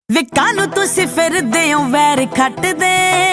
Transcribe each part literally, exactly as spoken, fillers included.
ਵੇ ਕਾਨੂੰ ਤੁਸੀਂ ਫਿਰਦੇ ਹੋ ਵੈਰ ਖੱਟਦੇ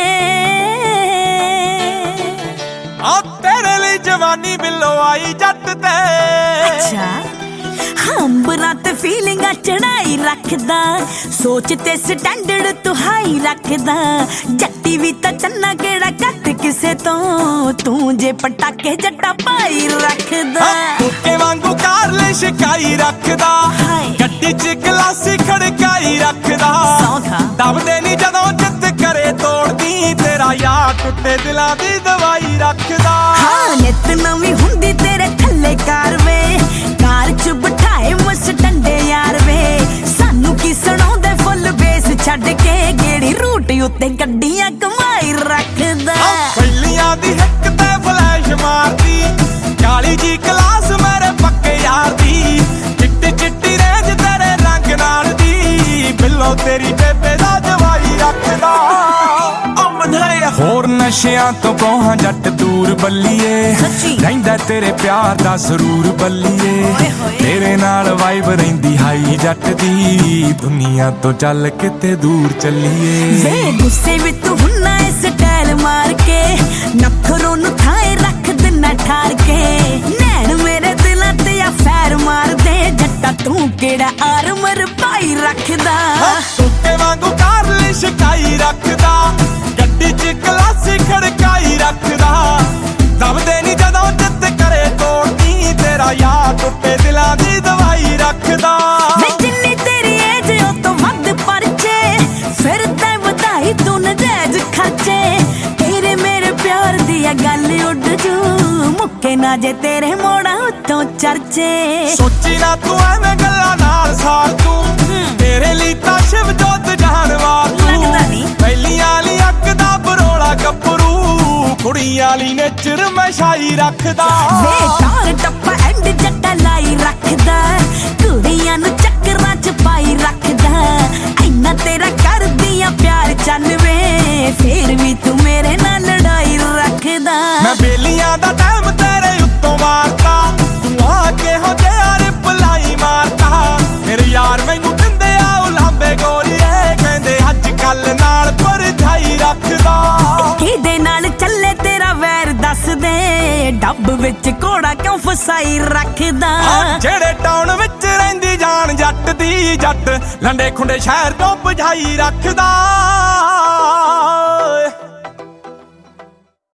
ਆ ਤੇਰੇ ਲਈ ਜਵਾਨੀ ਬਿੱਲੋ ਆਈ ਜੱਟ ਤੇ। ਅੱਛਾ ਹੰਬਰਾਂ ਤੇ ਫੀਲਿੰਗਾਂ ਚੜਾਈ ਰੱਖਦਾ, ਸੋਚ ਤੇ ਸਟੈਂਡਰਡ ਤੂੰ ਹਾਈ ਰੱਖਦਾ। ਜੱਟੀ ਵੀ ਤਾਂ ਚੰਨਾ ਕਿਹੜਾ ਘੱਟ ਕਿਸੇ ਤੋਂ, ਤੂੰ ਜੇ ਪਟਾਕੇ ਜੱਟਾ ਪਾਈ ਰੱਖਦਾ। ਕੁੱਕੇ ਵਾਂਗੂ ਕਾਰ ਲਈ ਸ਼ਿਕਾਈ ਰੱਖਦਾ, ਗੱਡੀ ਚ ਗਲਾਸੀ ਖੜਕਾਈ ਰੱਖਦਾ। ਦਬਦੇ ਨਹੀਂ ਜਦੋਂ ਜਿੱਤ ਕਰੇ ਤੋੜਦੀ, ਤੇਰਾ ਯਾਰ ਟੁੱਟੇ ਦਿਲਾਂ ਦੀ ਦਵਾਈ ਰੱਖਦਾ। ਹਾਂ ਨਿਤ ਨਵੀਂ ਹੁੰਦੀ ਤੇਰੇ ਥੱਲੇ ਕਾਰ ਵੇ, ਕਾਰ ਚ ਬਿਠਾਏ ਮਸ ਡੰਡੇ ਯਾਰ ਵੇ। ਸਾਨੂੰ ਕੀ ਸੁਣਾਉਂਦੇ ਫੁੱਲ ਬੇਸ ਛੱਡ ਕੇ, ਗੇੜੀ ਰੂਟ ਉੱਤੇ ਗੱਡੀਆਂ ਕਮਾਈ ਰੱਖਦਾ। ਪਹਿਲੀਆਂ ਦੀ ਹਿੱਕ ਤੇ ਫਲੈਸ਼ ਮਾਰਦੀ, ਕਾਲੀ ਜੀ ਕਲਾਸ ਮੇਰੇ ਪੱਕੇ ਯਾਰ ਦੀ। ਚਿੱਟੀ ਚਿੱਟੀ ਰੇਂਜ ਤੇਰੇ ਰੰਗ ਨਾਲ ਦੀ, ਬਿੱਲੋ ਤੇਰੀ ਬੇਬੇ ਦਾ ਜਵਾਈ ਰੱਖਦਾ। ਹੋਰ ਨਸ਼ਿਆਂ ਤੋਂ ਕੋਹਾਂ ਜੱਟ ਦੂਰ ਬੱਲੀਏ, ਰਹਿੰਦਾ ਤੇਰੇ ਪਿਆਰ ਦਾ ਸਰੂਰ ਬੱਲੀਏ। ਤੇਰੇ ਨਾਲ ਵਾਈਬ ਰਹਿੰਦੀ ਹਾਈ ਜੱਟ ਦੀ, ਦੁਨੀਆ ਤੋਂ ਚੱਲ ਕਿਤੇ ਦੂਰ ਚੱਲੀਏ। ਵੇ ਗੁੱਸੇ ਵਿੱਚ ਤੂੰ ਹੁੰਨਾ ਇਸ ਸਟਾਈਲ ਮਾਰ ਕੇ, ਨਖਰੋਂ ਨੂੰ ਥਾਏ ਰੱਖ ਦਿਨਾ ਠਾਰ ਕੇ। ਨੈਣ ਮੇਰੇ ਦਿਲਾਂ ਤੇ ਆ ਫੈਰ ਮਾਰਦੇ, ਜੱਟਾ ਤੂੰ ਕਿਹੜਾ ਆਰਮਰ ਪਾਈ ਰੱਖਦਾ। ਕੁੱਤੇ ਵਾਂਗੂ ਕਾਰ ਲਈ ਸ਼ਿਕਾਈ ਰੱਖਦਾ, ਗੱਡੀ ਚ ਗਲਾਸੀ ਖੜਕਾਈ ਰੱਖਦਾ। ਦਬਦੇ ਨਹੀਂ ਜਦੋਂ ਜਿੱਤ ਕਰੇ ਤੋੜਦੀ, ਤੇਰਾ ਯਾਰ ਟੁੱਟੇ ਦਿਲਾਂ ਦੀ ਦਵਾਈ ਰੱਖਦਾ। ਵੇ ਜਿੰਨੀ ਤੇਰੀ ਏਜ ਉਹ ਤੋਂ ਵੱਧ ਪਰਚੇ, ਫਿਰ ਤਾਂ ਵਧਾਈ ਤੂੰ ਨਜਾਇਜ਼ ਖਰਚੇ। ਤੇਰੇ ਮੇਰੇ ਪਿਆਰ ਦੀ ਆ ਗੱਲ ਉੱਡ ਜੂ, ਮੁੱਕੇ ਨਾ ਜੇ ਤੇਰੇ ਮੋੜਾਂ ਉੱਤੋਂ ਚਰਚੇ। ਸੋਚੀ ਨਾ ਤੂੰ ਐਵੇਂ ਗੱਲਾਂ ਨਾਲ ਸਾਰ ਤੂੰ, ਤੇਰੇ ਲਈ ਤਾਂ ਸ਼ਿਵ ਜੋਤ ਜਾਨਵਾਰ ਤੂੰ। ਪਹਿਲੀਆਂ ਲਈ ਅੱਗ ਦਾ ਬਰੋਲਾ ਗੱਭਰੂ, ਕੁੜੀਆਂ ਲਈ ਨੇਚਰ ਮਸ਼ਾਈ ਰੱਖਦਾ। ਵੇ ਤਾਰ ਟੱਪਾ ਐਂਡ ਜੱਟਾ ਲਾਈ ਰੱਖਦਾ, ਕੁੜੀਆਂ ਨੂੰ ਚੱਕਰਾਂ ਚ ਪਾਈ ਰੱਖਦਾ। ਇੰਨਾ ਤੇਰਾ ਕਰਦੀਆਂ ਪਿਆਰ ਚੱਲ ਵੇ, ਫੇਰ ਵੀ ਤੂੰ ਮੇਰੇ ਨਾਲ ਲੜਾਈ ਰੱਖਦਾ। ਮੈਂ ਬੇਲੀਆਂ ਦਾ ਟਾਈਮ ਤੇਰੇ ਉੱਤੋਂ ਮਾਰਦਾ, ਤੂੰ ਆ ਕੇ ਹੋ ਜਿਹਾ ਰਿਪਲਾਈ ਮਾਰਦਾ। ਮੇਰੇ ਯਾਰ ਮੈਨੂੰ ਦਿੰਦੇ ਆ ਉਲਾਂਬੇ ਗੋਰੀਏ, ਕਹਿੰਦੇ ਅੱਜ ਕੱਲ ਨਾਲ ਪਰਛਾਈ ਰੱਖਦਾ। ਕਿਹਦੇ ਨਾਲ ਚੱਲੇ ਤੇਰਾ ਵੈਰ ਦੱਸ ਦੇ, ਡੱਬ ਵਿੱਚ ਘੋੜਾ ਕਿਉਂ ਫਸਾਈ ਰੱਖਦਾ। ਜਿਹੜੇ ਟਾਊਨ ਵਿੱਚ ਰਹਿੰਦੀ ਜਾਨ ਜੱਟ ਦੀ, ਜੱਟ ਲੰਡੇ ਖੁੰਡੇ ਸ਼ਹਿਰ ਤੋਂ ਬੁਝਾਈ ਰੱਖਦਾ।